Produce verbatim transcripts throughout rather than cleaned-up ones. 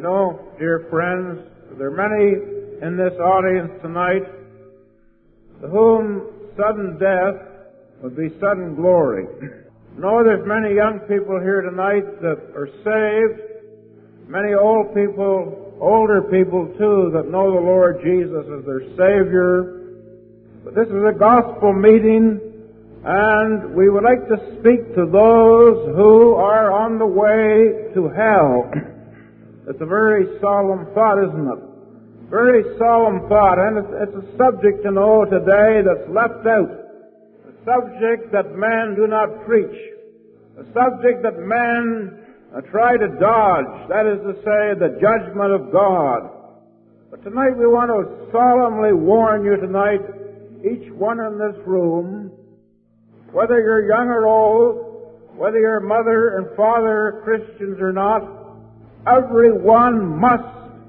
We know, dear friends, there are many in this audience tonight to whom sudden death would be sudden glory. No, there's many young people here tonight that are saved, many old people, older people too, that know the Lord Jesus as their Savior. But this is a gospel meeting, and we would like to speak to those who are on the way to hell. It's a very solemn thought, isn't it? Very solemn thought, and it's, it's a subject, you know, today that's left out. A subject that men do not preach. A subject that men uh, try to dodge. That is to say, the judgment of God. But tonight we want to solemnly warn you tonight, each one in this room, whether you're young or old, whether your mother and father are Christians or not, everyone must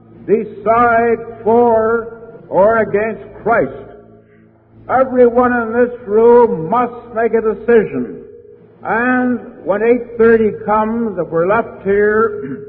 decide for or against Christ. Everyone in this room must make a decision. And when eight thirty comes, if we're left here,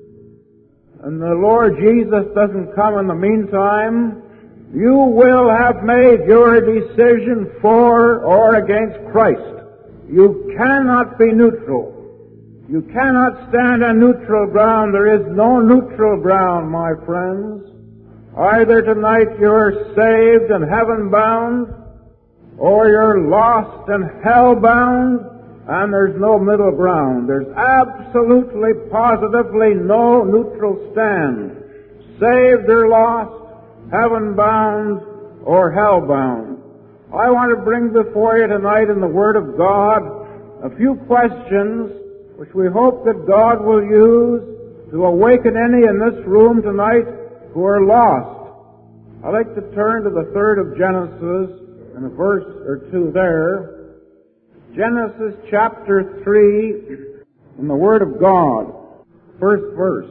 and the Lord Jesus doesn't come in the meantime, you will have made your decision for or against Christ. You cannot be neutral. You cannot stand on neutral ground. There is no neutral ground, my friends. Either tonight you're saved and heaven-bound, or you're lost and hell-bound, and there's no middle ground. There's absolutely, positively no neutral stand. Saved or lost, heaven-bound, or hell-bound. I want to bring before you tonight in the Word of God a few questions which we hope that God will use to awaken any in this room tonight who are lost. I'd like to turn to the third of Genesis and a verse or two there. Genesis chapter three in the Word of God. First verse.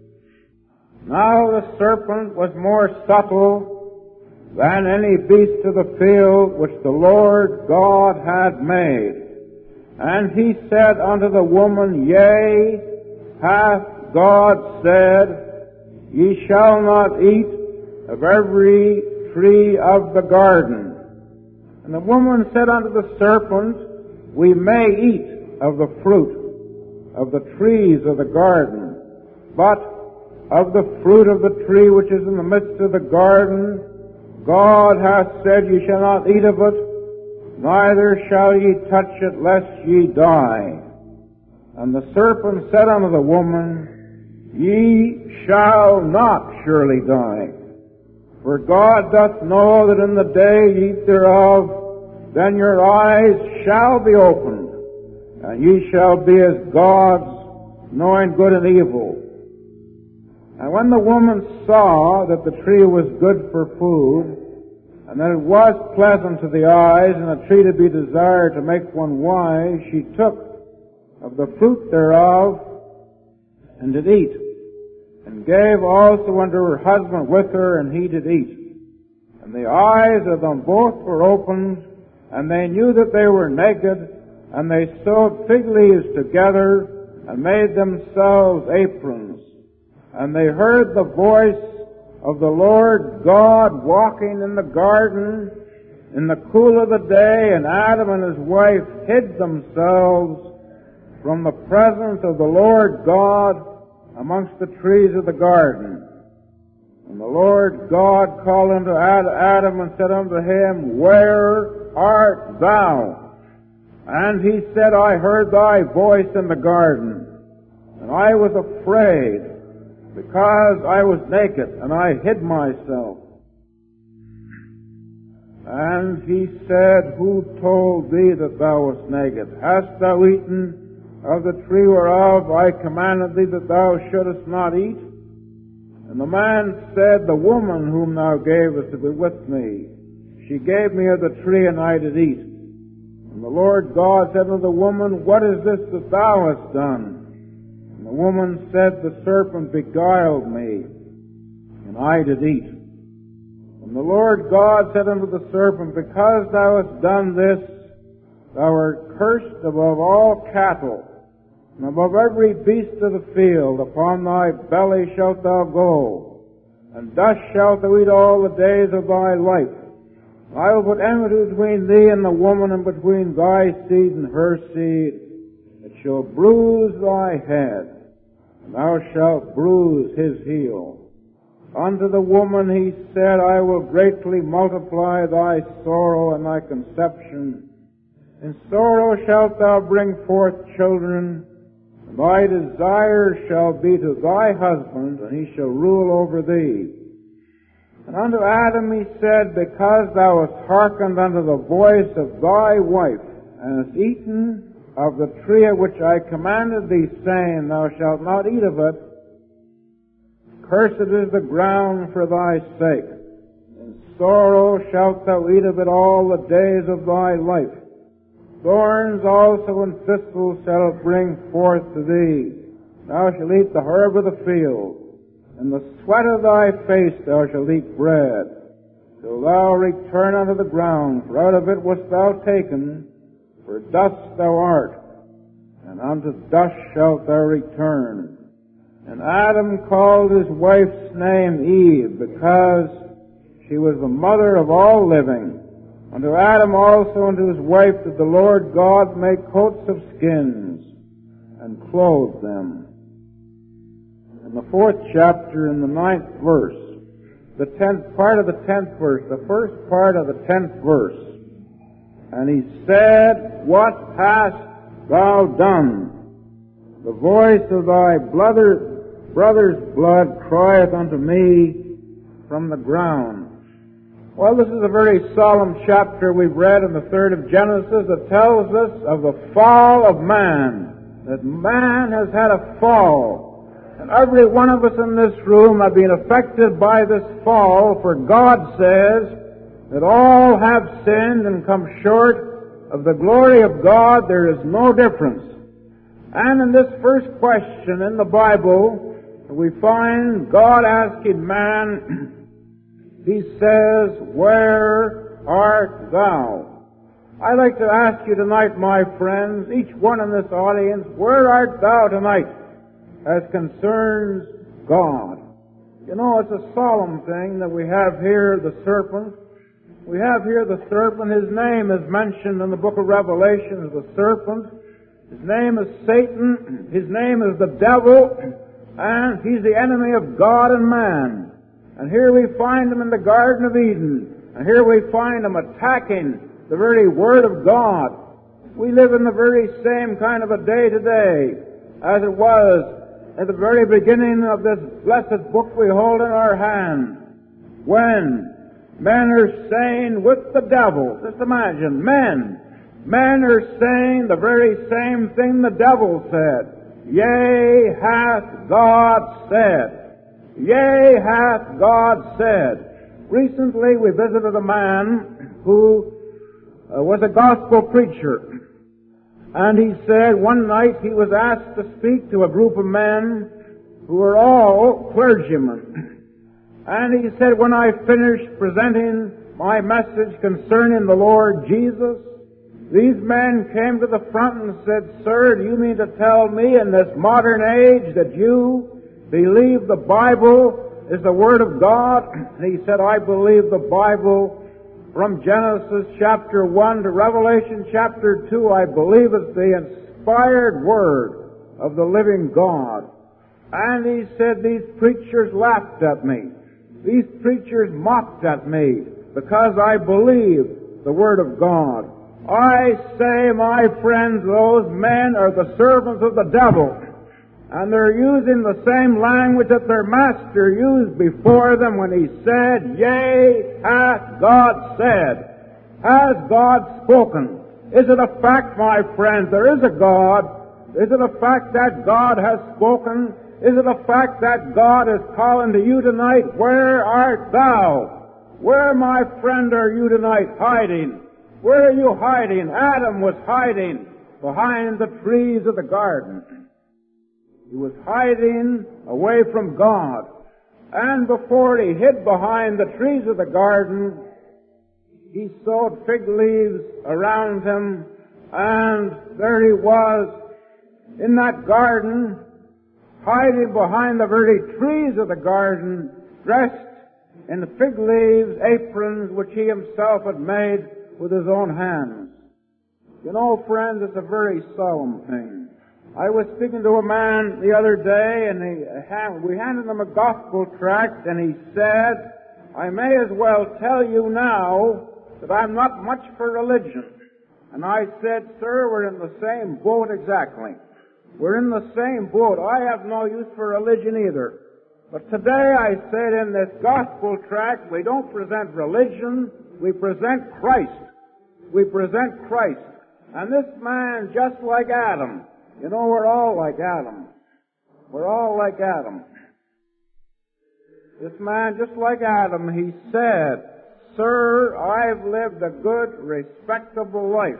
Now the serpent was more subtle than any beast of the field which the Lord God had made. And he said unto the woman, Yea, hath God said, Ye shall not eat of every tree of the garden. And the woman said unto the serpent, We may eat of the fruit of the trees of the garden, but of the fruit of the tree which is in the midst of the garden, God hath said, Ye shall not eat of it, neither shall ye touch it, lest ye die. And the serpent said unto the woman, Ye shall not surely die. For God doth know that in the day ye eat thereof, then your eyes shall be opened, and ye shall be as gods, knowing good and evil. And when the woman saw that the tree was good for food, and that it was pleasant to the eyes, and a tree to be desired to make one wise, she took of the fruit thereof, and did eat, and gave also unto her husband with her, and he did eat. And the eyes of them both were opened, and they knew that they were naked, and they sewed fig leaves together, and made themselves aprons. And they heard the voice of the Lord God walking in the garden in the cool of the day, and Adam and his wife hid themselves from the presence of the Lord God amongst the trees of the garden. And the Lord God called unto Adam and said unto him, Where art thou? And he said, I heard thy voice in the garden, and I was afraid, because I was naked, and I hid myself. And he said, Who told thee that thou wast naked? Hast thou eaten of the tree whereof I commanded thee that thou shouldest not eat? And the man said, The woman whom thou gavest to be with me, she gave me of the tree, and I did eat. And the Lord God said unto the woman, What is this that thou hast done? And the woman said, The serpent beguiled me, and I did eat. And the Lord God said unto the serpent, Because thou hast done this, thou art cursed above all cattle, and above every beast of the field. Upon thy belly shalt thou go, and dust shalt thou eat all the days of thy life. I will put enmity between thee and the woman, and between thy seed and her seed. It shall bruise thy head, and thou shalt bruise his heel. Unto the woman he said, I will greatly multiply thy sorrow and thy conception. In sorrow shalt thou bring forth children, and thy desire shall be to thy husband, and he shall rule over thee. And unto Adam he said, because thou hast hearkened unto the voice of thy wife, and hast eaten of the tree of which I commanded thee, saying, thou shalt not eat of it, cursed is the ground for thy sake. In sorrow shalt thou eat of it all the days of thy life. Thorns also and thistles shall it bring forth to thee. Thou shalt eat the herb of the field. In the sweat of thy face thou shalt eat bread, till thou return unto the ground, for out of it wast thou taken, for dust thou art, and unto dust shalt thou return. And Adam called his wife's name Eve, because she was the mother of all living. Unto Adam also and to his wife did the Lord God make coats of skins, and clothe them. In the fourth chapter, in the ninth verse, the tenth part of the tenth verse, the first part of the tenth verse, and he said, what hast thou done? The voice of thy brother, brother's blood crieth unto me from the ground. Well, this is a very solemn chapter we've read in the third of Genesis that tells us of the fall of man, that man has had a fall. And every one of us in this room have been affected by this fall, for God says that all have sinned and come short of the glory of God. There is no difference. And in this first question in the Bible, we find God asking man, he says, where art thou? I'd like to ask you tonight, my friends, each one in this audience, where art thou tonight as concerns God? You know, it's a solemn thing that we have here the serpent. We have here the serpent. His name is mentioned in the book of Revelation as the serpent. His name is Satan. His name is the devil. And he's the enemy of God and man. And here we find him in the Garden of Eden. And here we find him attacking the very Word of God. We live in the very same kind of a day today as it was at the very beginning of this blessed book we hold in our hand, when men are saying with the devil, just imagine, men, men are saying the very same thing the devil said. Yea, hath God said. Yea, hath God said. Recently we visited a man who uh, was a gospel preacher. And he said one night he was asked to speak to a group of men who were all clergymen. And he said, when I finished presenting my message concerning the Lord Jesus, these men came to the front and said, sir, do you mean to tell me in this modern age that you believe the Bible is the Word of God? And he said, I believe the Bible from Genesis chapter one to Revelation chapter two. I believe it's the inspired Word of the living God. And he said, these preachers laughed at me. These preachers mocked at me because I believe the Word of God. I say, my friends, those men are the servants of the devil. And they're using the same language that their master used before them when he said, yea, hath God said. Has God spoken? Is it a fact, my friends, there is a God? Is it a fact that God has spoken? Is it a fact that God is calling to you tonight? Where art thou? Where, my friend, are you tonight hiding? Where are you hiding? Adam was hiding behind the trees of the garden. He was hiding away from God. And before he hid behind the trees of the garden, he sewed fig leaves around him, and there he was in that garden, hiding behind the very trees of the garden, dressed in fig leaves, aprons, which he himself had made with his own hands. You know, friends, it's a very solemn thing. I was speaking to a man the other day, and he, we handed him a gospel tract, and he said, I may as well tell you now that I'm not much for religion. And I said, sir, we're in the same boat exactly. We're in the same boat. I have no use for religion either. But today I said in this gospel tract, we don't present religion, we present Christ. We present Christ. And this man, just like Adam, you know, we're all like Adam. We're all like Adam. This man, just like Adam, he said, Sir, I've lived a good, respectable life.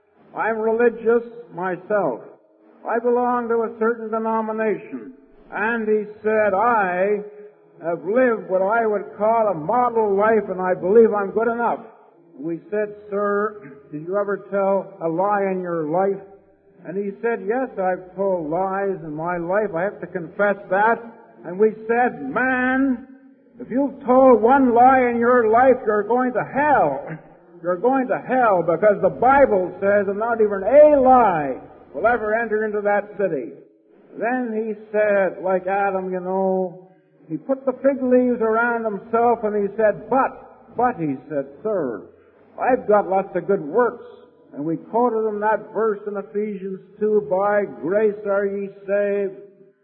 I'm religious myself. I belong to a certain denomination. And he said, I have lived what I would call a model life, and I believe I'm good enough. We said, Sir, did you ever tell a lie in your life? And he said, yes, I've told lies in my life. I have to confess that. And we said, man, if you've told one lie in your life, you're going to hell. You're going to hell, because the Bible says that not even a lie will ever enter into that city. Then he said, like Adam, you know, he put the fig leaves around himself and he said, but, but, he said, sir, I've got lots of good works. And we quoted him that verse in Ephesians two, by grace are ye saved,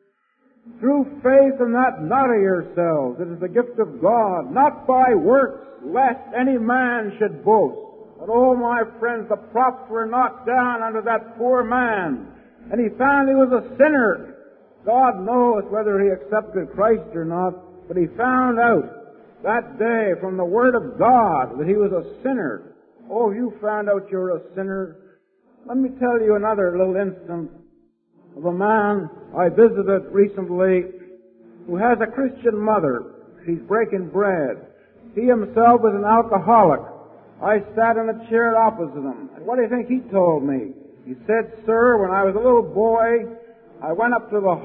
through faith, and that not of yourselves. It is the gift of God, not by works, lest any man should boast. But oh, my friends, the props were knocked down under that poor man, and he found he was a sinner. God knows whether he accepted Christ or not, but he found out that day from the Word of God that he was a sinner. Oh, you found out you're a sinner. Let me tell you another little instance of a man I visited recently who has a Christian mother. She's breaking bread. He himself was an alcoholic. I sat in a chair opposite him. And what do you think he told me? He said, sir, when I was a little boy, I went up to the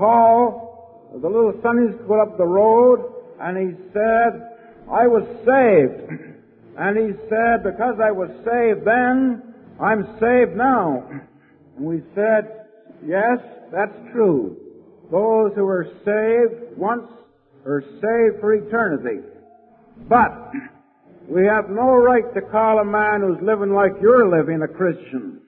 hall of the little Sunday school up the road, and he said, I was saved. And he said, because I was saved then, I'm saved now. And we said, yes, that's true. Those who are saved once are saved for eternity. But we have no right to call a man who's living like you're living a Christian.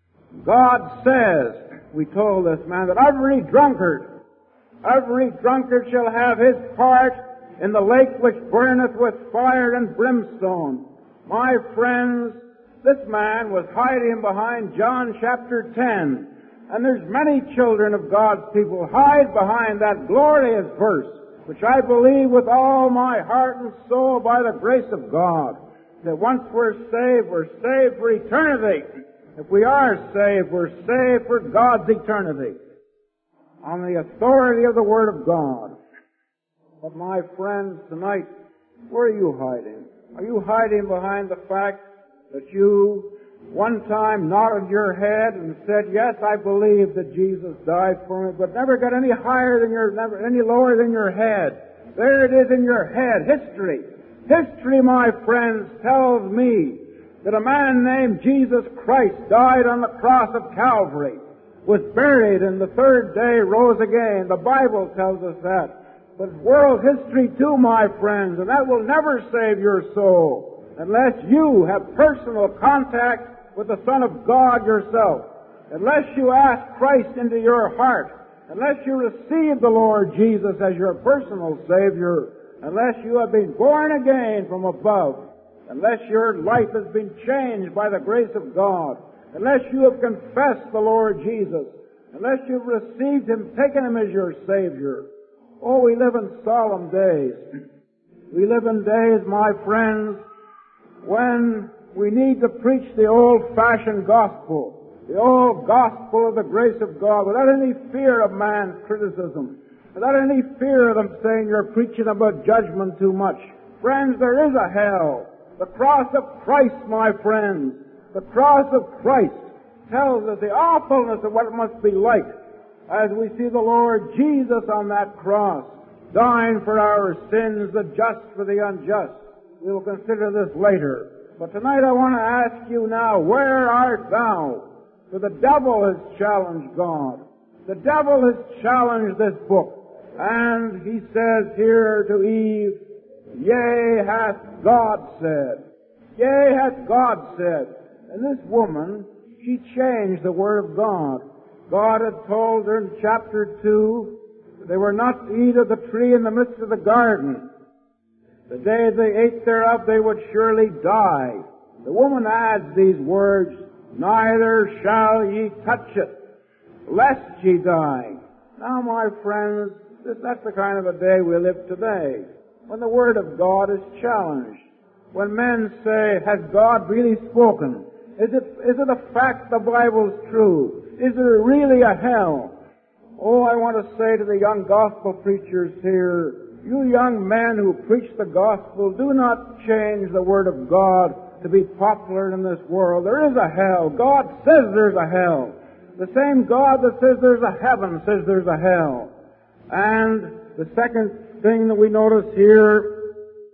God says, we told this man, that every drunkard, every drunkard shall have his part in the lake which burneth with fire and brimstone. My friends, this man was hiding behind John chapter ten. And there's many children of God's people hide behind that glorious verse, which I believe with all my heart and soul by the grace of God, that once we're saved, we're saved for eternity. If we are saved, we're saved for God's eternity, on the authority of the Word of God. But my friends, tonight, where are you hiding? Are you hiding behind the fact that you one time nodded your head and said, yes, I believe that Jesus died for me, but never got any higher than your, never, any lower than your head? There it is in your head, history. History, my friends, tells me that a man named Jesus Christ died on the cross of Calvary, was buried, and the third day rose again. The Bible tells us that. But world history too, my friends, and that will never save your soul unless you have personal contact with the Son of God yourself, unless you ask Christ into your heart, unless you receive the Lord Jesus as your personal Savior, unless you have been born again from above, unless your life has been changed by the grace of God, unless you have confessed the Lord Jesus, unless you've received Him, taken Him as your Savior. Oh, we live in solemn days. We live in days, my friends, when we need to preach the old-fashioned gospel, the old gospel of the grace of God, without any fear of man's criticism, without any fear of them saying you're preaching about judgment too much. Friends, there is a hell. The cross of Christ, my friends, the cross of Christ tells us the awfulness of what it must be like as we see the Lord Jesus on that cross, dying for our sins, the just for the unjust. We will consider this later. But tonight I want to ask you now, where art thou? For the devil has challenged God. The devil has challenged this book. And he says here to Eve, Yea, hath God said. Yea, hath God said. And this woman, she changed the Word of God. God had told her in chapter two, they were not to eat of the tree in the midst of the garden. The day they ate thereof, they would surely die. The woman adds these words, Neither shall ye touch it, lest ye die. Now, my friends, this, that's the kind of a day we live today, when the Word of God is challenged. When men say, has God really spoken? Is it, is it a fact the Bible's true? Is there really a hell? Oh, I want to say to the young gospel preachers here, you young men who preach the gospel, do not change the Word of God to be popular in this world. There is a hell. God says there's a hell. The same God that says there's a heaven says there's a hell. And the second thing that we notice here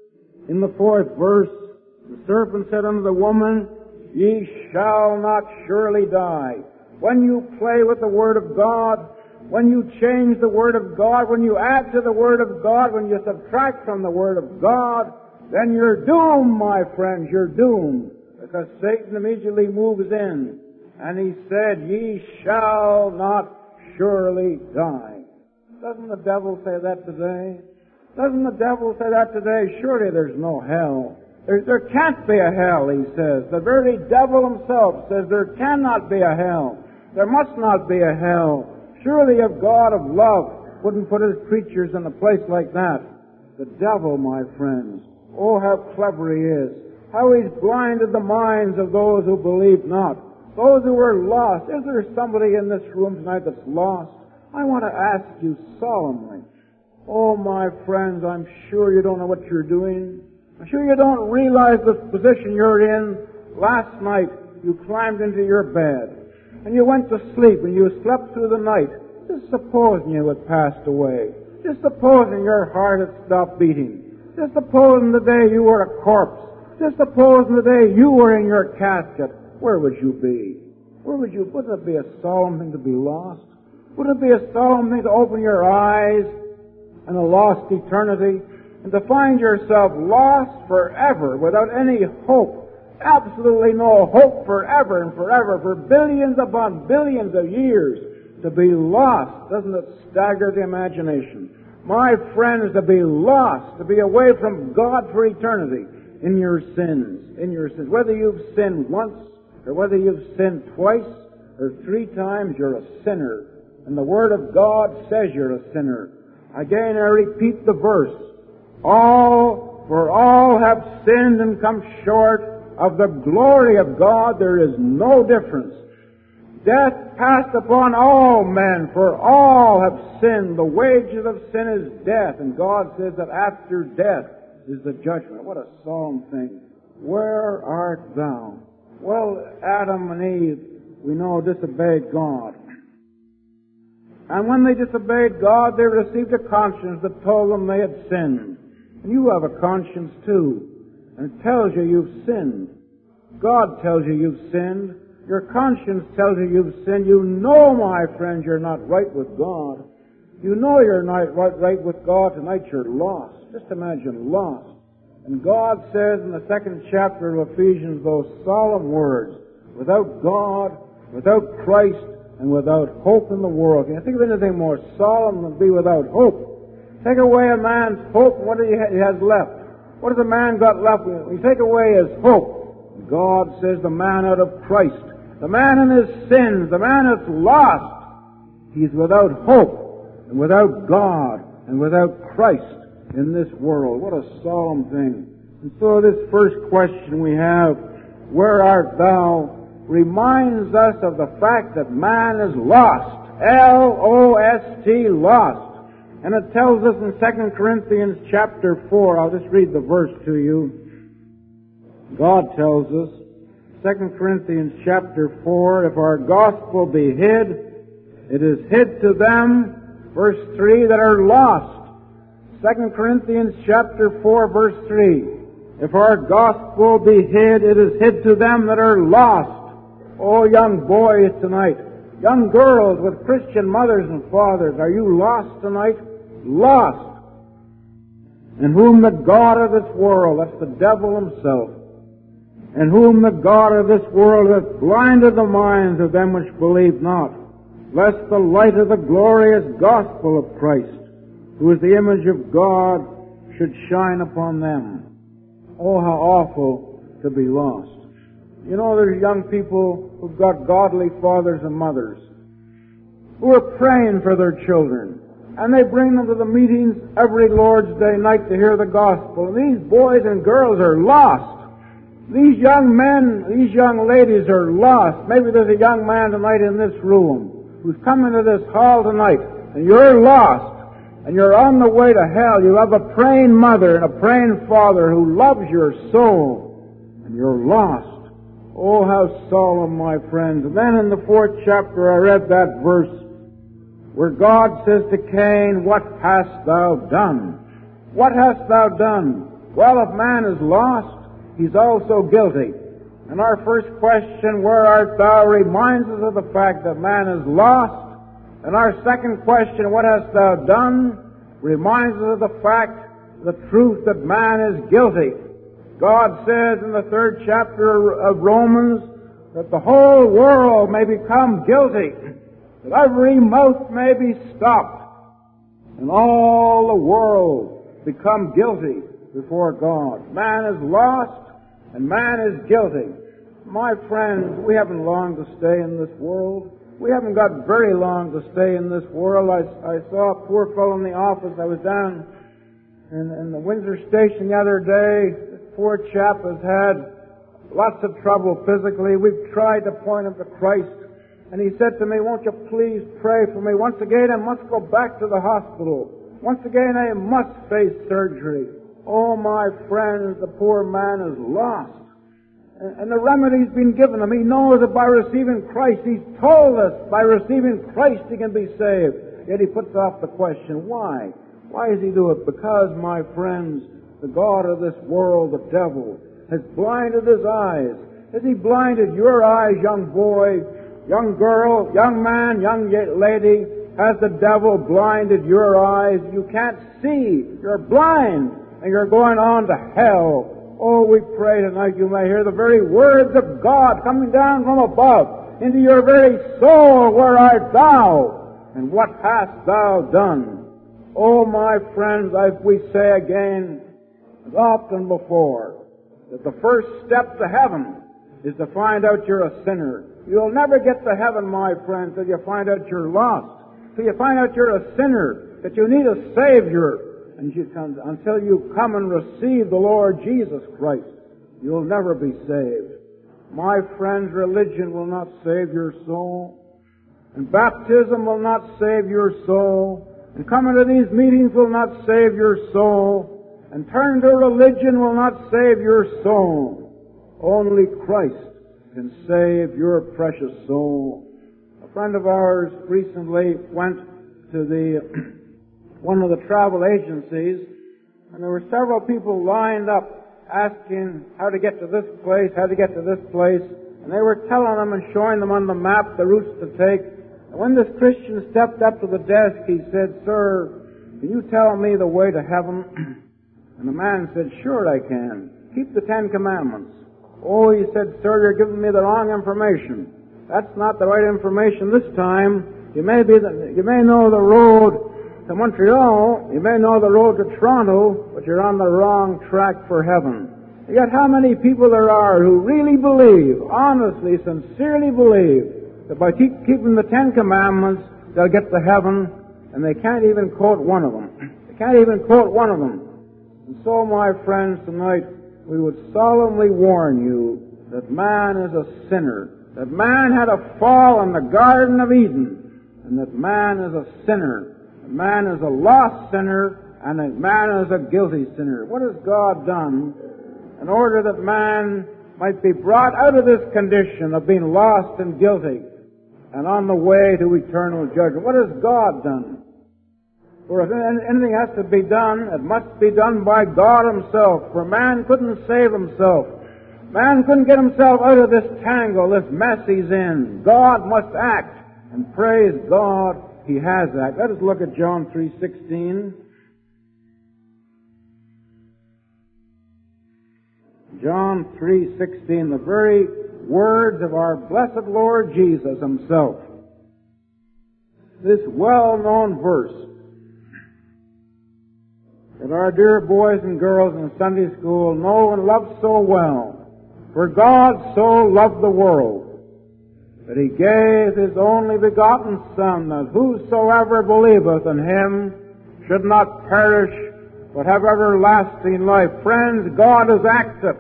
in the fourth verse, the serpent said unto the woman, Ye shall not surely die. When you play with the Word of God, when you change the Word of God, when you add to the Word of God, when you subtract from the Word of God, then you're doomed, my friends, you're doomed. Because Satan immediately moves in, and he said, Ye shall not surely die. Doesn't the devil say that today? Doesn't the devil say that today? Surely there's no hell. There, there can't be a hell, he says. The very devil himself says there cannot be a hell. There must not be a hell. Surely a God of love wouldn't put his creatures in a place like that. The devil, my friends, oh, how clever he is. How he's blinded the minds of those who believe not. Those who are lost. Is there somebody in this room tonight that's lost? I want to ask you solemnly. Oh, my friends, I'm sure you don't know what you're doing. I'm sure you don't realize the position you're in. Last night, you climbed into your bed, and you went to sleep, and you slept through the night. Just supposing you had passed away. Just supposing your heart had stopped beating. Just supposing the day you were a corpse. Just supposing the day you were in your casket. Where would you be? Where would you, wouldn't it be a solemn thing to be lost? Wouldn't it be a solemn thing to open your eyes and a lost eternity, and to find yourself lost forever without any hope? Absolutely no hope forever and forever, for billions upon billions of years. To be lost, doesn't it stagger the imagination? My friends, to be lost, to be away from God for eternity in your sins, in your sins. Whether you've sinned once, or whether you've sinned twice, or three times, you're a sinner. And the Word of God says you're a sinner. Again, I repeat the verse. All, for all have sinned and come short of the glory of God. There is no difference. Death passed upon all men, for all have sinned. The wages of sin is death, and God says that after death is the judgment. What a solemn thing. Where art thou? Well, Adam and Eve, we know, disobeyed God. And when they disobeyed God, they received a conscience that told them they had sinned. And you have a conscience too, and it tells you you've sinned. God tells you you've sinned. Your conscience tells you you've sinned. You know, my friends, you're not right with God. You know you're not right, right with God. Tonight you're lost. Just imagine lost. And God says in the second chapter of Ephesians those solemn words, without God, without Christ, and without hope in the world. Can you think of anything more solemn than be without hope? Take away a man's hope, what do he has left? What has a man got left? When you take away his hope, God says the man out of Christ, the man in his sins, the man that's lost, he's without hope, and without God, and without Christ in this world. What a solemn thing. And so this first question we have, where art thou, reminds us of the fact that man is lost. L O S T, lost. And it tells us in Second Corinthians chapter four, I'll just read the verse to you. God tells us, Second Corinthians chapter four, if our gospel be hid, It is hid to them, verse three, that are lost. Second Corinthians chapter four, verse three. If our gospel be hid, it is hid to them that are lost. Oh, young boys tonight, young girls with Christian mothers and fathers, are you lost tonight? Lost. In whom the God of this world, that's the devil himself, in whom the God of this world hath blinded the minds of them which believe not, lest the light of the glorious gospel of Christ, who is the image of God, should shine upon them. Oh, how awful to be lost. You know, there's young people who've got godly fathers and mothers who are praying for their children, and they bring them to the meetings every Lord's Day night to hear the gospel. And these boys and girls are lost. These young men, these young ladies are lost. Maybe there's a young man tonight in this room who's come into this hall tonight, and you're lost. And you're on the way to hell. You have a praying mother and a praying father who loves your soul. And you're lost. Oh, how solemn, my friends. And then in the fourth chapter I read that verse where God says to Cain, "What hast thou done?" What hast thou done? Well, if man is lost, he's also guilty. And our first question, "Where art thou?" reminds us of the fact that man is lost. And our second question, "What hast thou done?" reminds us of the fact, the truth that man is guilty. God says in the third chapter of Romans that the whole world may become guilty, that every mouth may be stopped, and all the world become guilty before God. Man is lost, and man is guilty. My friends, we haven't long to stay in this world. We haven't got very long to stay in this world. I, I saw a poor fellow in the office. I was down in, in the Windsor station the other day. This poor chap has had lots of trouble physically. We've tried to point him to Christ. And he said to me, "Won't you please pray for me? Once again, I must go back to the hospital. Once again, I must face surgery." Oh, my friends, the poor man is lost. And the remedy's been given him. He knows that by receiving Christ, he's told us by receiving Christ he can be saved. Yet he puts off the question, why? Why does he do it? Because, my friends, the God of this world, the devil, has blinded his eyes. Has he blinded your eyes, young boy, young girl, young man, young lady? Has the devil blinded your eyes? You can't see. You're blind, and you're going on to hell. Oh, we pray tonight you may hear the very words of God coming down from above into your very soul. Where art thou? And what hast thou done? Oh, my friends, as we say again, as often before, that the first step to heaven is to find out you're a sinner. You'll never get to heaven, my friends, till you find out you're lost, till you find out you're a sinner, that you need a Savior. And you can, until you come and receive the Lord Jesus Christ, you'll never be saved. My friends, religion will not save your soul. And baptism will not save your soul. And coming to these meetings will not save your soul. And turning to religion will not save your soul. Only Christ can save your precious soul. A friend of ours recently went to the one of the travel agencies, and there were several people lined up asking how to get to this place, how to get to this place, and they were telling them and showing them on the map the routes to take. And when this Christian stepped up to the desk, he said, "Sir, can you tell me the way to heaven?" And the man said, "Sure I can. Keep the Ten Commandments." "Oh," he said, "Sir, you're giving me the wrong information. That's not the right information this time. You may be the, you may know the road to Montreal, you may know the road to Toronto, but you're on the wrong track for heaven." Yet how many people there are who really believe, honestly, sincerely believe, that by keep, keeping the Ten Commandments, they'll get to heaven, and they can't even quote one of them. They can't even quote one of them. And so, my friends, tonight, we would solemnly warn you that man is a sinner, that man had a fall in the Garden of Eden, and that man is a sinner. Man is a lost sinner, and a man is a guilty sinner. What has God done in order that man might be brought out of this condition of being lost and guilty? and on the way to eternal judgment. What has God done? For if anything has to be done, it must be done by God Himself, for man couldn't save himself. Man couldn't get himself out of this tangle, this mess he's in. God must act, and praise God, He has acted. Let us look at John three sixteen. John three sixteen, the very words of our blessed Lord Jesus Himself. This well-known verse that our dear boys and girls in Sunday school know and love so well. For God so loved the world that He gave His only begotten Son, that whosoever believeth in Him should not perish, but have everlasting life. Friends, God is active.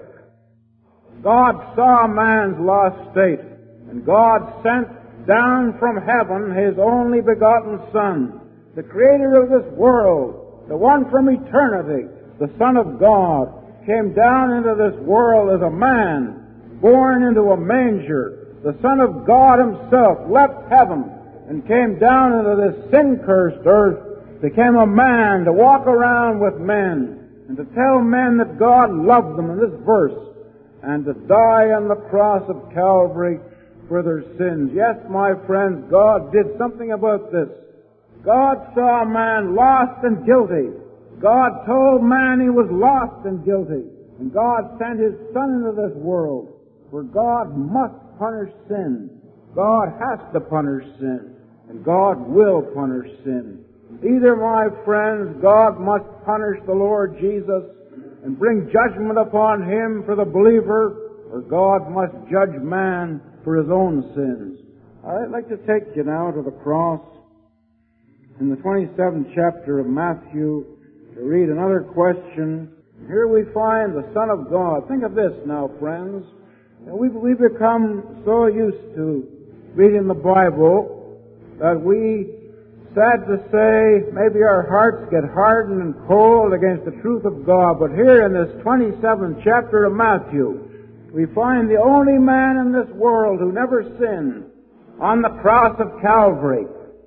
God saw man's lost state, and God sent down from heaven His only begotten Son, the Creator of this world, the one from eternity, the Son of God, came down into this world as a man, born into a manger. The Son of God Himself left heaven and came down into this sin-cursed earth, became a man to walk around with men and to tell men that God loved them in this verse, and to die on the cross of Calvary for their sins. Yes, my friends, God did something about this. God saw man lost and guilty. God told man he was lost and guilty. And God sent His Son into this world, for God must punish sin. God has to punish sin. And God will punish sin. Either, my friends, God must punish the Lord Jesus and bring judgment upon Him for the believer, or God must judge man for his own sins. I'd like to take you now to the cross in the twenty-seventh chapter of Matthew to read another question. Here we find the Son of God. Think of this now, friends. We've, we've become so used to reading the Bible that we, sad to say, maybe our hearts get hardened and cold against the truth of God. But here in this twenty-seventh chapter of Matthew, we find the only man in this world who never sinned on the cross of Calvary.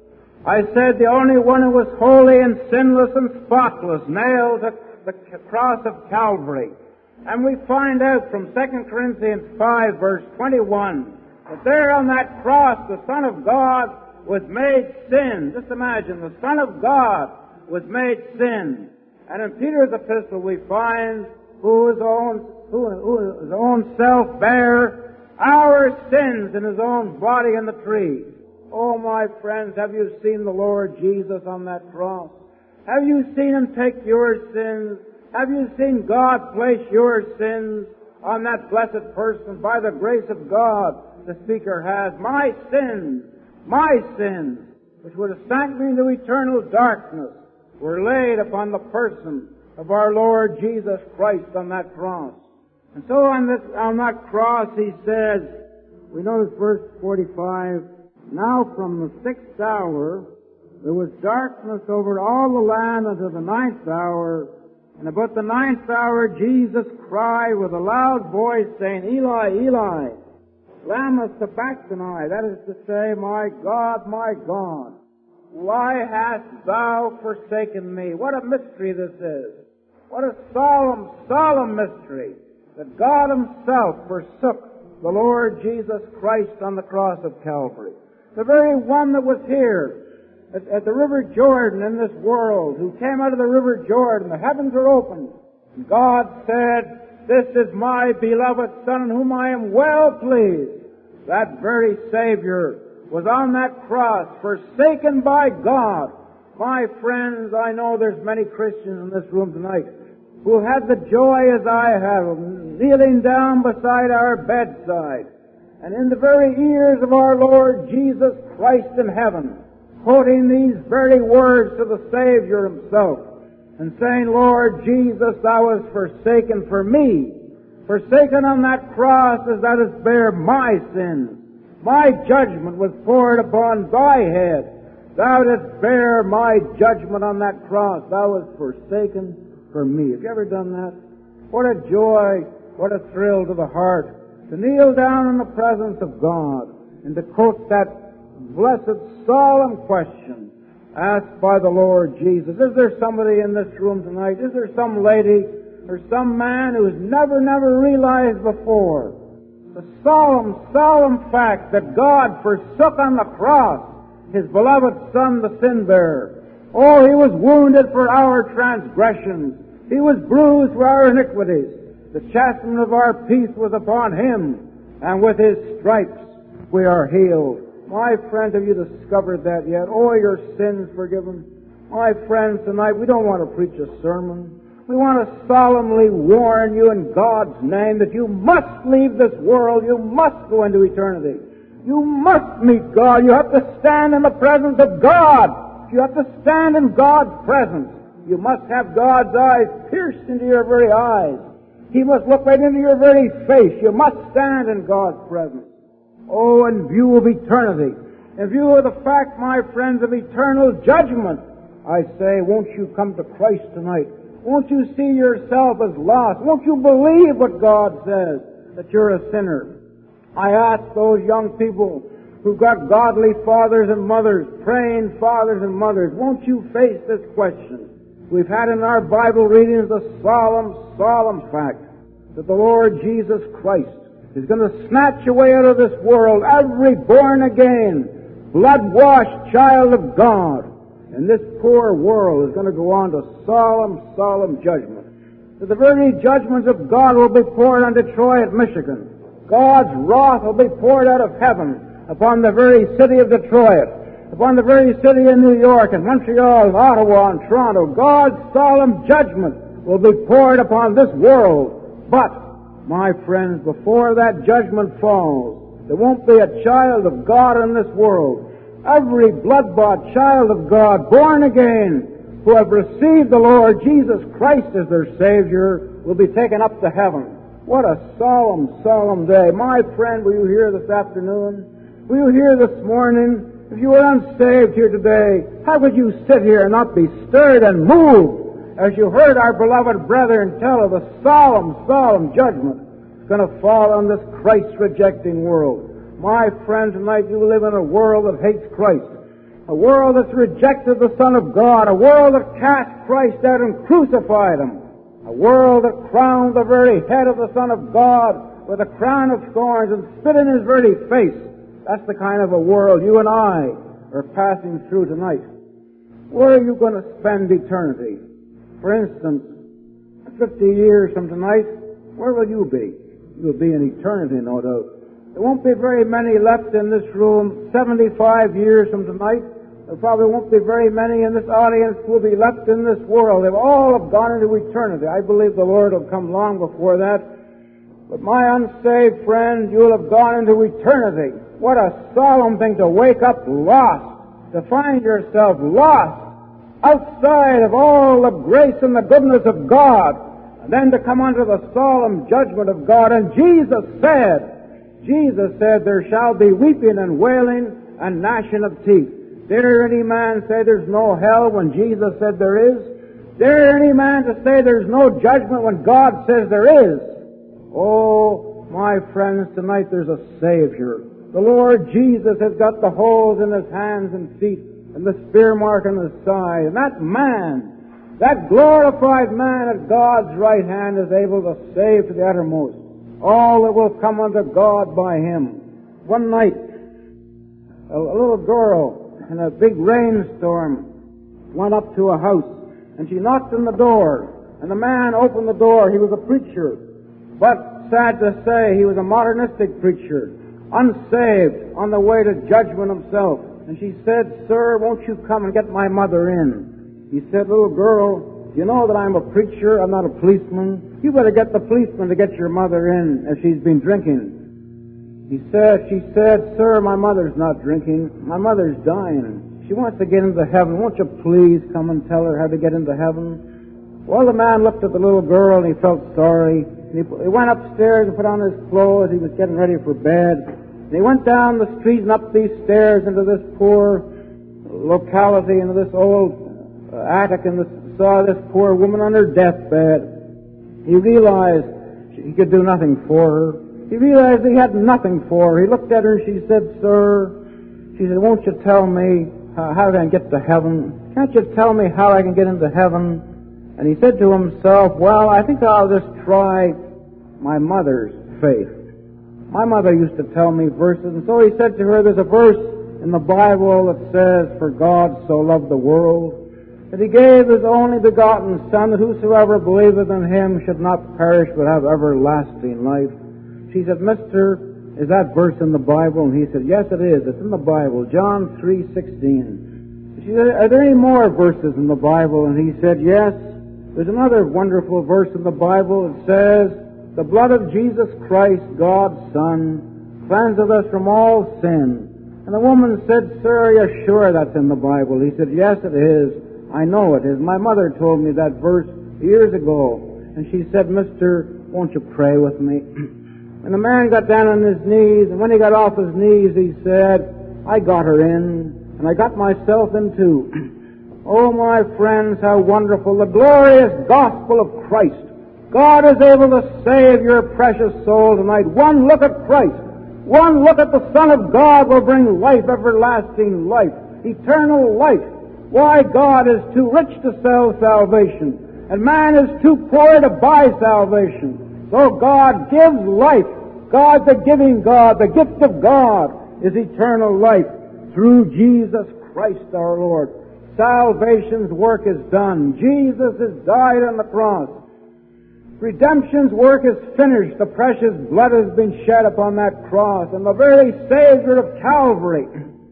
I said the only one who was holy and sinless and spotless, nailed to the cross of Calvary. And we find out from Second Corinthians five, verse twenty-one, that there on that cross the Son of God was made sin. Just imagine, the Son of God was made sin. And in Peter's epistle we find who his own, who, who his own self bare our sins in His own body in the tree. Oh, my friends, have you seen the Lord Jesus on that cross? Have you seen Him take your sins? Have you seen God place your sins on that blessed person? By the grace of God, the speaker has. My sins, my sins, which would have sunk me into eternal darkness, were laid upon the person of our Lord Jesus Christ on that cross. And so on this, on that cross He says, we notice verse forty-five, now from the sixth hour there was darkness over all the land until the ninth hour, and about the ninth hour Jesus cried with a loud voice, saying, Eli, Eli, lama sabachthani, that is to say, my God, my God, why hast thou forsaken me? What a mystery this is. What a solemn, solemn mystery that God Himself forsook the Lord Jesus Christ on the cross of Calvary. The very one that was here at, at the River Jordan in this world, who came out of the River Jordan, the heavens were opened, and God said, this is my beloved Son in whom I am well pleased. That very Savior was on that cross, forsaken by God. My friends, I know there's many Christians in this room tonight who had the joy as I have, kneeling down beside our bedside, and in the very ears of our Lord Jesus Christ in heaven, quoting these very words to the Savior Himself, and saying, Lord Jesus, Thou hast forsaken for me, forsaken on that cross as Thou didst bear my sins. My judgment was poured upon Thy head. Thou didst bear my judgment on that cross. Thou hast forsaken for me. Have you ever done that? What a joy, what a thrill to the heart to kneel down in the presence of God and to quote that blessed, solemn question asked by the Lord Jesus. Is there somebody in this room tonight? Is there some lady or some man who's never, never realized before the solemn, solemn fact that God forsook on the cross His beloved Son, the sin-bearer? Oh, He was wounded for our transgressions. He was bruised for our iniquities. The chastisement of our peace was upon Him, and with His stripes we are healed. My friend, have you discovered that yet? Oh, your sins forgiven. My friends, tonight we don't want to preach a sermon. We want to solemnly warn you in God's name that you must leave this world. You must go into eternity. You must meet God. You have to stand in the presence of God. You have to stand in God's presence. You must have God's eyes pierced into your very eyes. He must look right into your very face. You must stand in God's presence. Oh, in view of eternity, in view of the fact, my friends, of eternal judgment, I say, won't you come to Christ tonight? Won't you see yourself as lost? Won't you believe what God says, that you're a sinner? I ask those young people who've got godly fathers and mothers, praying fathers and mothers, won't you face this question? We've had in our Bible readings the solemn, solemn fact that the Lord Jesus Christ is going to snatch away out of this world every born-again, blood-washed child of God. And this poor world is going to go on to solemn, solemn judgment. That the very judgments of God will be poured on Detroit, Michigan. God's wrath will be poured out of heaven upon the very city of Detroit, upon the very city of New York and Montreal, Ottawa and Toronto. God's solemn judgment will be poured upon this world. But, my friends, before that judgment falls, there won't be a child of God in this world. Every blood-bought child of God, born again, who have received the Lord Jesus Christ as their Savior, will be taken up to heaven. What a solemn, solemn day. My friend, were you here this afternoon? Were you here this morning? If you were unsaved here today, how could you sit here and not be stirred and moved as you heard our beloved brethren tell of the solemn, solemn judgment that's going to fall on this Christ-rejecting world? My friends, tonight you live in a world that hates Christ, a world that's rejected the Son of God, a world that cast Christ out and crucified Him, a world that crowned the very head of the Son of God with a crown of thorns and spit in His very face. That's the kind of a world you and I are passing through tonight. Where are you going to spend eternity? For instance, fifty years from tonight, where will you be? You will be in eternity, no doubt. There won't be very many left in this room seventy-five years from tonight. There probably won't be very many in this audience who will be left in this world. They've all have gone into eternity. I believe the Lord will come long before that. But my unsaved friend, you'll have gone into eternity. What a solemn thing to wake up lost, to find yourself lost outside of all the grace and the goodness of God, and then to come under the solemn judgment of God. And Jesus said, Jesus said, there shall be weeping and wailing and gnashing of teeth. Dare any man say there's no hell when Jesus said there is? Dare any man to say there's no judgment when God says there is? Oh, my friends, tonight there's a Savior. The Lord Jesus has got the holes in His hands and feet and the spear mark on His side. And that man, that glorified man at God's right hand is able to save to the uttermost all that will come unto God by Him. One night, a, a little girl in a big rainstorm went up to a house, and she knocked on the door, and the man opened the door. He was a preacher, but sad to say, he was a modernistic preacher, unsaved, on the way to judgment himself. And she said, "Sir, won't you come and get my mother in?" He said, "Little girl, you know that I'm a preacher, I'm not a policeman. You better get the policeman to get your mother in as she's been drinking." He said, she said, "Sir, my mother's not drinking. My mother's dying. She wants to get into heaven. Won't you please come and tell her how to get into heaven?" Well, the man looked at the little girl and he felt sorry. And he, he went upstairs and put on his clothes. He was getting ready for bed. And he went down the street and up these stairs into this poor locality, into this old uh, attic, and this, saw this poor woman on her deathbed. He realized he could do nothing for her. He realized he had nothing for her. He looked at her and she said, "Sir, She said, won't you tell me uh, how I can get to heaven? Can't you tell me how I can get into heaven? And he said to himself, well, I think I'll just try my mother's faith. My mother used to tell me verses, and so he said to her, there's a verse in the Bible that says, for God so loved the world, that he gave his only begotten Son, that whosoever believeth in him should not perish but have everlasting life. She said, Mister, is that verse in the Bible? And he said, yes, it is. It's in the Bible, John three sixteen. She said, are there any more verses in the Bible? And he said, yes. There's another wonderful verse in the Bible. It says, the blood of Jesus Christ, God's Son, cleanseth us from all sin. And the woman said, sir, are you sure that's in the Bible? He said, yes, it is. I know it is. My mother told me that verse years ago. And she said, Mister, won't you pray with me? And the man got down on his knees, and when he got off his knees, he said, I got her in, and I got myself in too. Oh, my friends, how wonderful, the glorious gospel of Christ. God is able to save your precious soul tonight. One look at Christ, one look at the Son of God will bring life, everlasting life, eternal life. Why, God is too rich to sell salvation, and man is too poor to buy salvation. So God gives life. God's a giving God. The gift of God is eternal life through Jesus Christ our Lord. Salvation's work is done. Jesus has died on the cross. Redemption's work is finished. The precious blood has been shed upon that cross, and the very Savior of Calvary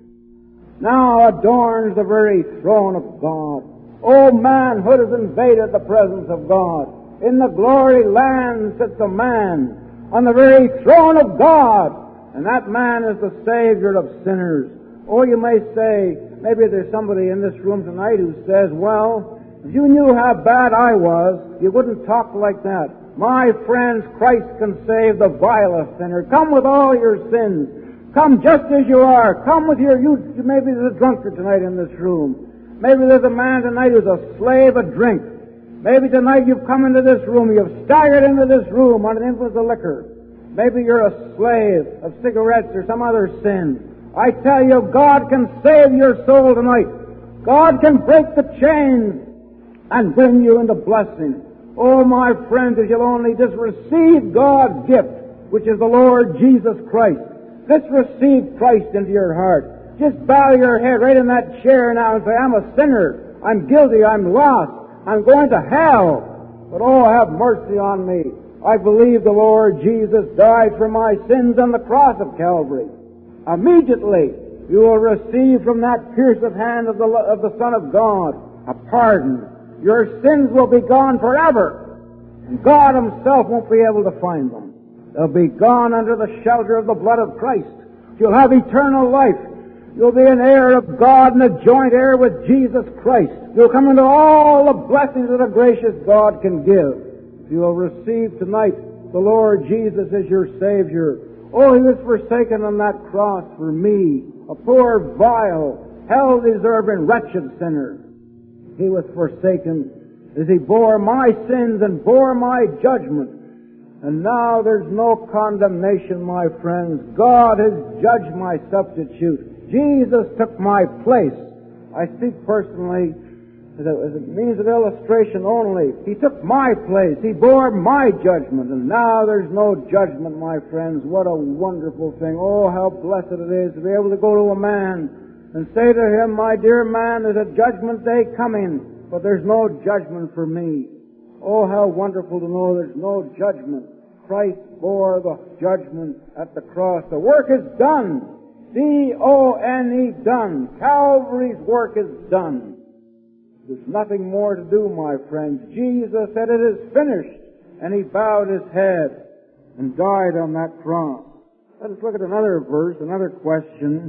now adorns the very throne of God. Oh, manhood has invaded the presence of God. In the glory land sits a man on the very throne of God, and that man is the Savior of sinners. Or you may say, maybe there's somebody in this room tonight who says, well, if you knew how bad I was, you wouldn't talk like that. My friends, Christ can save the vilest sinner. Come with all your sins. Come just as you are. Come with your, you, maybe there's a drunkard tonight in this room. Maybe there's a man tonight who's a slave of drink. Maybe tonight you've come into this room, you've staggered into this room under the influence of liquor. Maybe you're a slave of cigarettes or some other sin. I tell you, God can save your soul tonight. God can break the chains and bring you into blessing. Oh, my friends, if you'll only just receive God's gift, which is the Lord Jesus Christ. Just receive Christ into your heart. Just bow your head right in that chair now and say, I'm a sinner. I'm guilty. I'm lost. I'm going to hell, but oh, have mercy on me. I believe the Lord Jesus died for my sins on the cross of Calvary. Immediately, you will receive from that pierced hand of the, of the Son of God a pardon. Your sins will be gone forever, and God Himself won't be able to find them. They'll be gone under the shelter of the blood of Christ. You'll have eternal life. You'll be an heir of God and a joint heir with Jesus Christ. You'll come into all the blessings that a gracious God can give. If you will receive tonight the Lord Jesus as your Savior. Oh, He was forsaken on that cross for me, a poor, vile, hell-deserving, wretched sinner. He was forsaken as He bore my sins and bore my judgment. And now there's no condemnation, my friends. God has judged my substitute. Jesus took my place. I speak personally as a, as a means of illustration only. He took my place. He bore my judgment. And now there's no judgment, my friends. What a wonderful thing. Oh, how blessed it is to be able to go to a man and say to him, my dear man, there's a judgment day coming, but there's no judgment for me. Oh, how wonderful to know there's no judgment. Christ bore the judgment at the cross. The work is done. D O N E, done. Calvary's work is done. There's nothing more to do, my friends. Jesus said it is finished, and He bowed His head and died on that cross. Let us look at another verse, another question.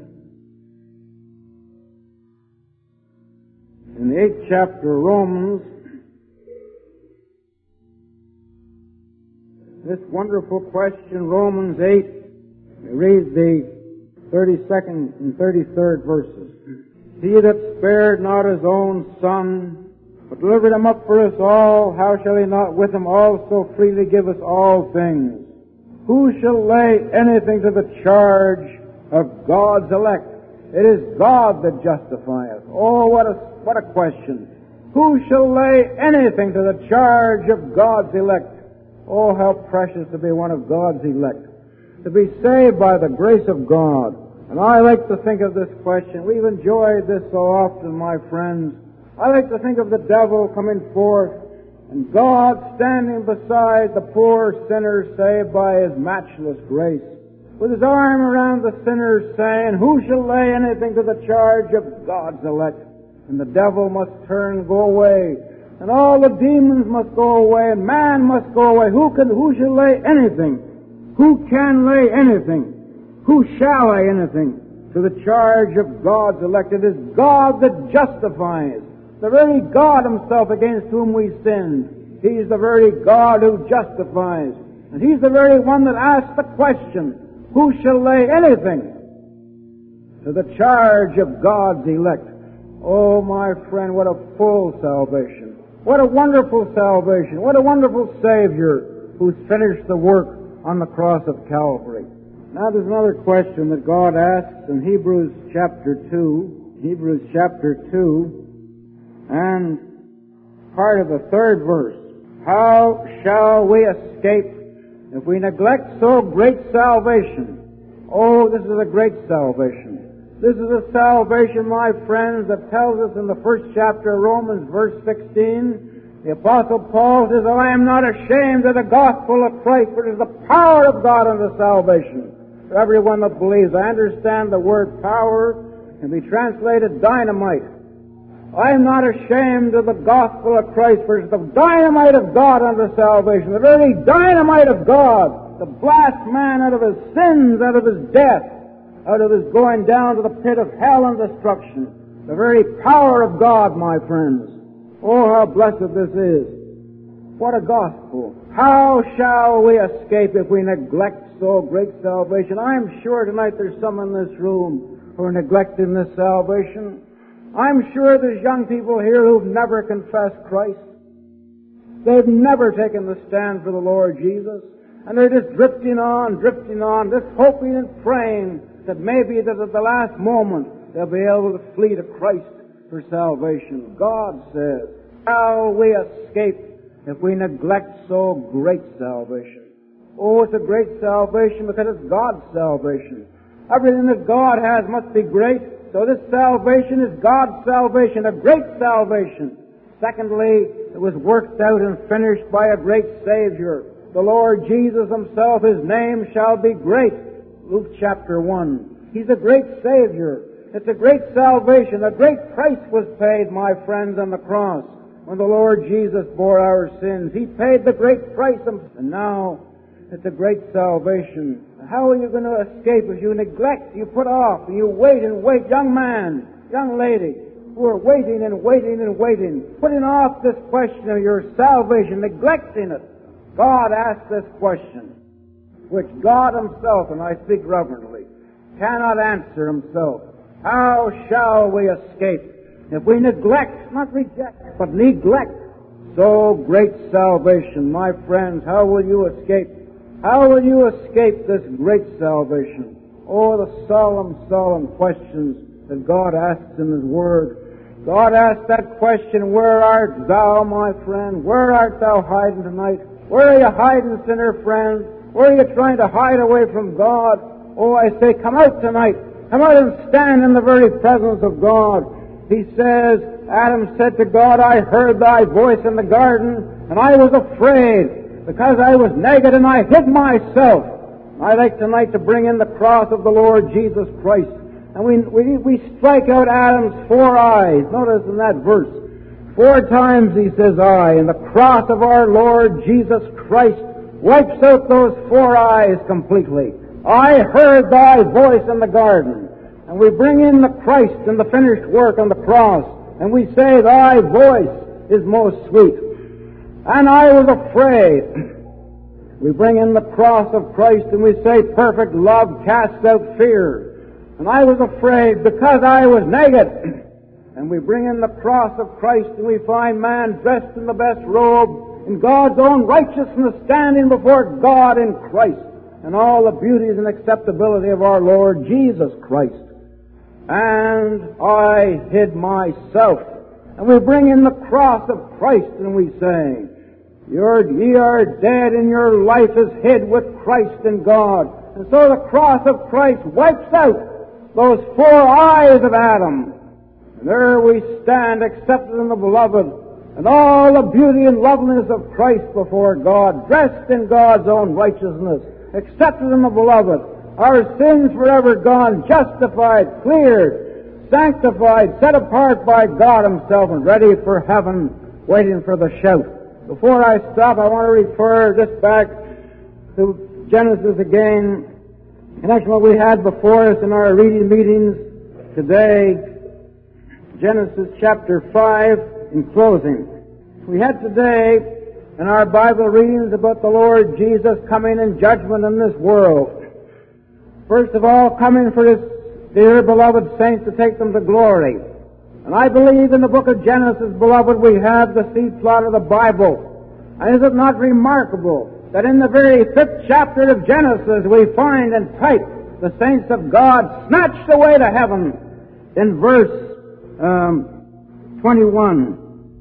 In the eighth chapter of Romans, this wonderful question, Romans eight, we read the thirty-second and thirty-third verses. He that spared not His own Son, but delivered Him up for us all, how shall He not with Him also freely give us all things? Who shall lay anything to the charge of God's elect? It is God that justifieth. Oh, what a, what a question. Who shall lay anything to the charge of God's elect? Oh, how precious to be one of God's elect. To be saved by the grace of God. And I like to think of this question. We've enjoyed this so often, my friends. I like to think of the devil coming forth and God standing beside the poor sinner saved by His matchless grace, with His arm around the sinners saying, who shall lay anything to the charge of God's elect? And the devil must turn and go away, and all the demons must go away, and man must go away. Who can, who shall lay anything? Who can lay anything? Who shall lay anything to the charge of God's elect? It is God that justifies. The very God Himself against whom we sinned. He's the very God who justifies. And He's the very one that asks the question, who shall lay anything to the charge of God's elect? Oh, my friend, what a full salvation. What a wonderful salvation. What a wonderful Savior who's finished the work on the cross of Calvary. Now there's another question that God asks in Hebrews chapter two. Hebrews chapter two. And part of the third verse. How shall we escape if we neglect so great salvation? Oh, this is a great salvation. This is a salvation, my friends, that tells us in the first chapter of Romans, verse sixteen, the Apostle Paul says, I am not ashamed of the gospel of Christ, for it is the power of God unto salvation for everyone that believes. I understand the word power can be translated dynamite. I am not ashamed of the gospel of Christ, for it is the dynamite of God unto salvation, the very dynamite of God, to blast man out of his sins, out of his death, out of his going down to the pit of hell and destruction. The very power of God, my friends. Oh, how blessed this is. What a gospel. How shall we escape if we neglect so great salvation? I'm sure tonight there's some in this room who are neglecting this salvation. I'm sure there's young people here who've never confessed Christ. They've never taken the stand for the Lord Jesus. And they're just drifting on, drifting on, just hoping and praying that maybe that at the last moment they'll be able to flee to Christ for salvation. God says, how we escape if we neglect so great salvation. Oh, it's a great salvation because it's God's salvation. Everything that God has must be great. So this salvation is God's salvation, a great salvation. Secondly, it was worked out and finished by a great Savior. The Lord Jesus Himself, His name shall be great. Luke chapter one. He's a great Savior. It's a great salvation. A great price was paid, my friends, on the cross when the Lord Jesus bore our sins. He paid the great price, and now it's a great salvation. How are you going to escape if you neglect, you put off, and you wait and wait? Young man, young lady, who are waiting and waiting and waiting, putting off this question of your salvation, neglecting it. God asks this question, which God Himself, and I speak reverently, cannot answer Himself. How shall we escape if we neglect, not reject, but neglect so great salvation? My friends, how will you escape? How will you escape this great salvation? Oh, the solemn, solemn questions that God asks in His Word. God asks that question, where art thou, my friend? Where art thou hiding tonight? Where are you hiding, sinner friend? Where are you trying to hide away from God? Oh, I say, come out tonight. Come out and stand in the very presence of God. He says, Adam said to God, I heard thy voice in the garden, and I was afraid, because I was naked and I hid myself. I'd like tonight to bring in the cross of the Lord Jesus Christ. And we, we, we strike out Adam's four eyes. Notice in that verse, four times he says I, and the cross of our Lord Jesus Christ wipes out those four eyes completely. I heard thy voice in the garden. And we bring in the Christ and the finished work on the cross. And we say, thy voice is most sweet. And I was afraid. We bring in the cross of Christ and we say, perfect love casts out fear. And I was afraid because I was naked. And we bring in the cross of Christ and we find man dressed in the best robe, in God's own righteousness, standing before God in Christ, and all the beauties and acceptability of our Lord Jesus Christ. and I hid myself. And we bring in the cross of Christ and we say, You're, ye are dead and your life is hid with Christ in God. And so the cross of Christ wipes out those four eyes of Adam. And there we stand accepted in the Beloved, and all the beauty and loveliness of Christ before God, dressed in God's own righteousness, accepted in the Beloved, our sins forever gone, justified, cleared, sanctified, set apart by God Himself, and ready for heaven, waiting for the shout. Before I stop, I want to refer just back to Genesis again, in connection with what we had before us in our reading meetings today, Genesis chapter five, in closing. We had today in our Bible readings about the Lord Jesus coming in judgment in this world. First of all, coming for His dear beloved saints to take them to glory. And I believe in the book of Genesis, beloved, we have the seed plot of the Bible. And is it not remarkable that in the very fifth chapter of Genesis we find in type the saints of God snatched away to heaven in verse um, twenty-one.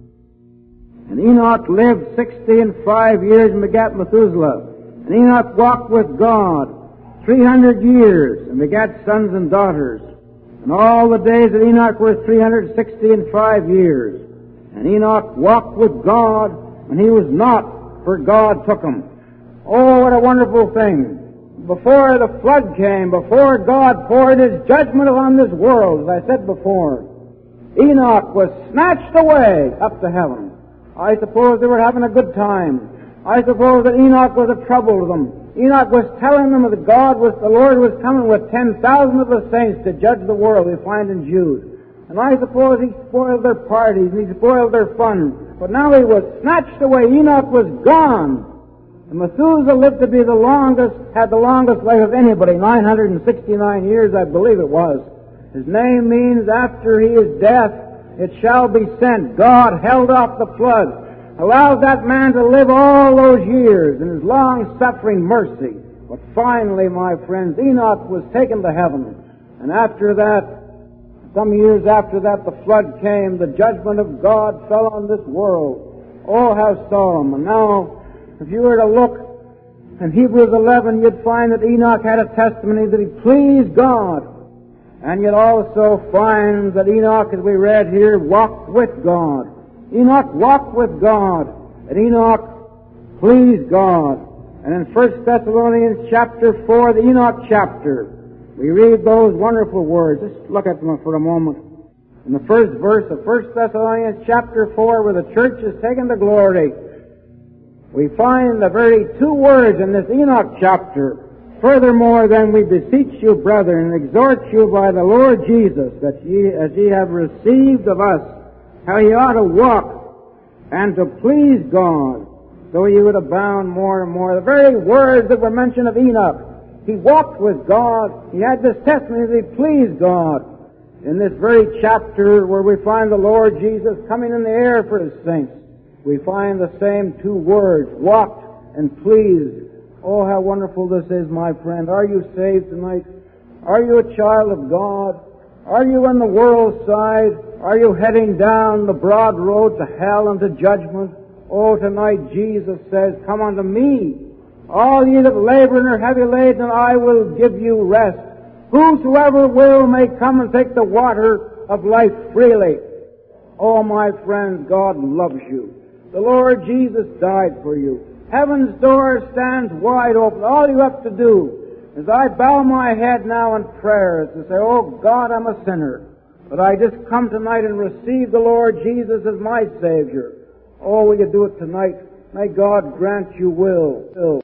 And Enoch lived sixty and five years and begat Methuselah. And Enoch walked with God three hundred years and begat sons and daughters. And all the days of Enoch were three hundred sixty and five years. And Enoch walked with God, and he was not, for God took him. Oh, what a wonderful thing. Before the flood came, before God poured His judgment upon this world, as I said before, Enoch was snatched away up to heaven. I suppose they were having a good time. I suppose that Enoch was a trouble to them. Enoch was telling them that God was, the Lord was coming with ten thousand of the saints to judge the world, we find in Jude. And I suppose he spoiled their parties and he spoiled their fun. But now he was snatched away. Enoch was gone. And Methuselah lived to be the longest, had the longest life of anybody, nine hundred sixty-nine years, I believe it was. His name means, after he is death, it shall be sent. God held off the flood, allowed that man to live all those years in His long-suffering mercy. But finally, my friends, Enoch was taken to heaven. And after that, some years after that, the flood came. The judgment of God fell on this world. Oh, how solemn. And now, if you were to look in Hebrews eleven, you'd find that Enoch had a testimony that he pleased God. And you'd also find that Enoch, as we read here, walked with God. Enoch walked with God, and Enoch pleased God. And in First Thessalonians chapter four, the Enoch chapter, we read those wonderful words. Just look at them for a moment. In the first verse of First Thessalonians chapter four, where the church is taken to glory, we find the very two words in this Enoch chapter. Furthermore, then, we beseech you, brethren, and exhort you by the Lord Jesus, that ye, as ye have received of us, how ye ought to walk, and to please God, so ye would abound more and more. The very words that were mentioned of Enoch, he walked with God, he had this testimony that he pleased God. In this very chapter where we find the Lord Jesus coming in the air for His saints, we find the same two words, walked and pleased. Oh, how wonderful this is, my friend. Are you saved tonight? Are you a child of God? Are you on the world's side? Are you heading down the broad road to hell and to judgment? Oh, tonight Jesus says, come unto me, all ye that labor and are heavy laden, and I will give you rest. Whosoever will may come and take the water of life freely. Oh, my friends, God loves you. The Lord Jesus died for you. Heaven's door stands wide open. All you have to do, as I bow my head now in prayer, is to say, oh God, I'm a sinner, but I just come tonight and receive the Lord Jesus as my Savior. Oh, will you do it tonight? May God grant you will. will.